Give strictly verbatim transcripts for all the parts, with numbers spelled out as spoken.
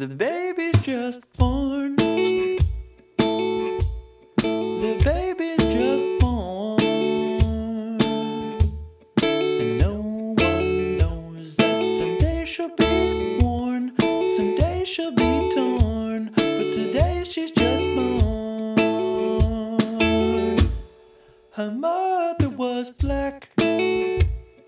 The baby's just born. The baby's just born. And no one knows that someday she'll be worn, someday she'll be torn, but today she's just born. Her mother was black, and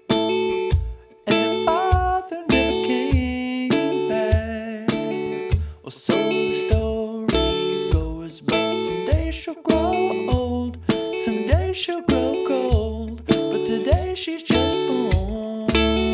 her father never came back, or so the story goes. But someday she'll grow old, someday she'll grow cold, but today she's just born.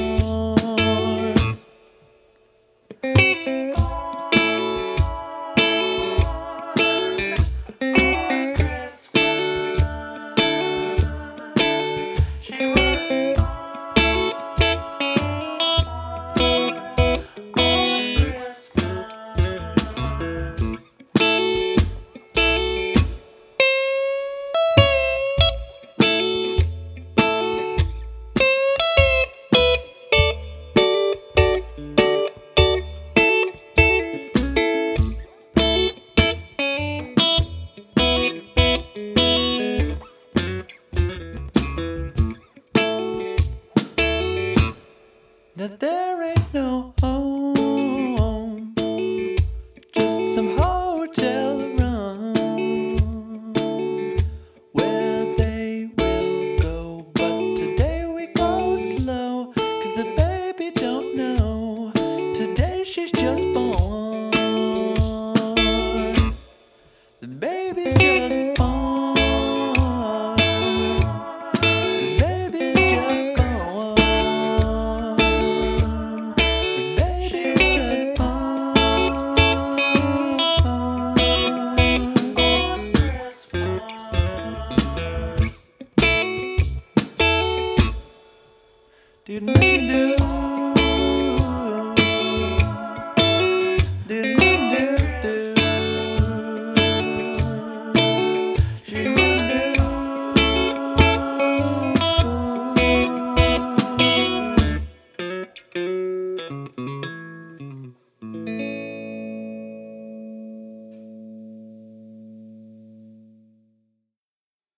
Now there ain't no home, just some hotel room where they will go. But today we go slow, 'cause the baby don't know. Today she's just born. The baby's just born. The baby's just born. Didn't do